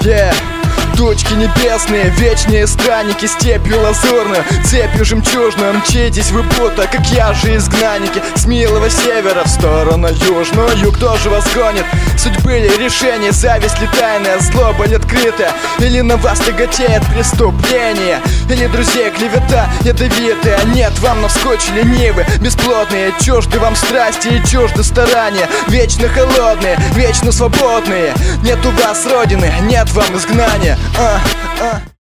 Тучки небесные, вечные странники, степью лазурную, цепью жемчужную мчитесь вы будто, как я же изгнанники, с милого севера в сторону южную. Кто же вас гонит? Судьбы ли решения, зависть ли тайная, злоба ли открытая? Или на вас тяготеет преступление? Или друзей клевета ядовитая? Нет, вам навскочи ленивы, бесплотные, чужды вам страсти и чужды старания, вечно холодные, вечно свободные. Нет у вас родины, нет вам изгнания.